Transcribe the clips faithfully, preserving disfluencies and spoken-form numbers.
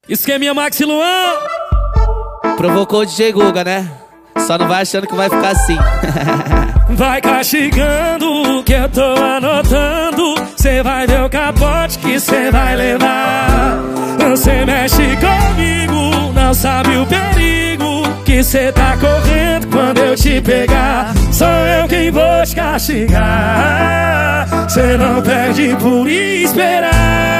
Esqueminha Max e Luan. Provocou o D J Guga, né? Só não vai achando que vai ficar assim. Vai castigando que eu tô anotando. Cê vai ver o capote que cê vai levar. Você mexe comigo, não sabe o perigo que cê tá correndo quando eu te pegar. Sou eu quem vou te castigar. Cê não perde por esperar.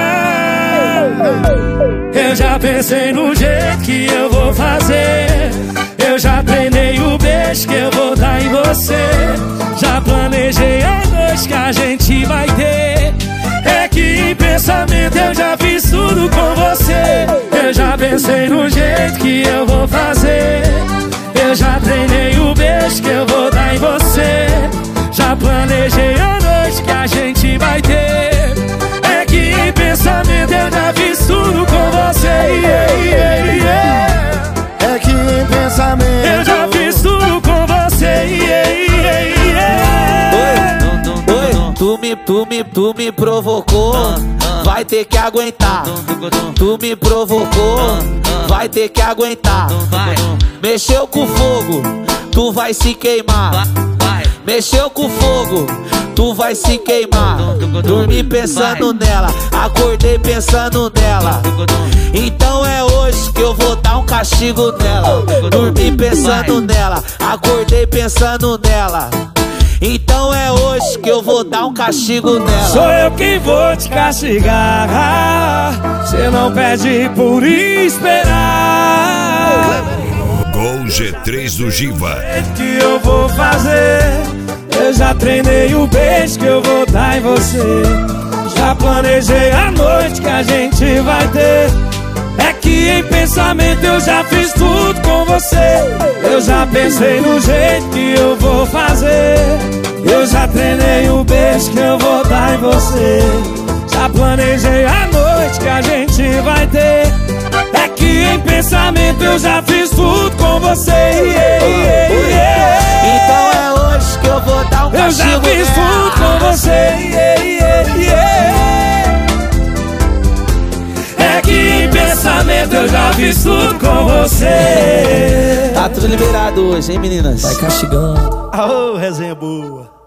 Eu já pensei no jeito que eu vou fazer. Eu já treinei o beijo que eu vou dar em você. Já planejei a noite que a gente vai ter. É que em pensamento eu já fiz tudo com você. Eu já pensei no jeito que eu vou fazer. Eu já treinei o beijo que eu vou dar em você. Já planejei a noite que a gente vai ter. É que em pensamento eu já fiz tudo com você. Yeah, yeah, yeah. É que em pensamento eu já fiz tudo com você. Yeah, yeah, yeah. Oi, oi, tu me, tu me, tu me provocou, vai ter que aguentar. Tu me provocou, vai ter que aguentar. Mexeu com fogo, tu vai se queimar. Mexeu com fogo, tu vai se queimar. Dormi pensando nela, acordei pensando nela. Então é hoje que eu vou dar um castigo nela. Dormi pensando nela, acordei pensando nela. Então é hoje que eu vou dar um castigo nela. Sou eu quem vou te castigar. Cê não pede por esperar. Gol G três do Giva. O que eu vou fazer? Eu já treinei o beijo que eu vou dar em você. Já planejei a noite que a gente vai ter. É que em pensamento eu já fiz tudo com você. Eu já pensei no jeito que eu vou fazer. Eu já treinei o beijo que eu vou dar em você. Já planejei a noite que a gente vai ter. É que em pensamento eu já fiz tudo com você. Yeah, yeah, yeah. Então é hoje que eu vou dar um eu castigo já fiz nela. tudo com você. Yeah, yeah, yeah. É que em pensamento eu já fiz tudo com você. Tá tudo liberado hoje, hein, meninas? Vai castigando. Aô, resenha boa.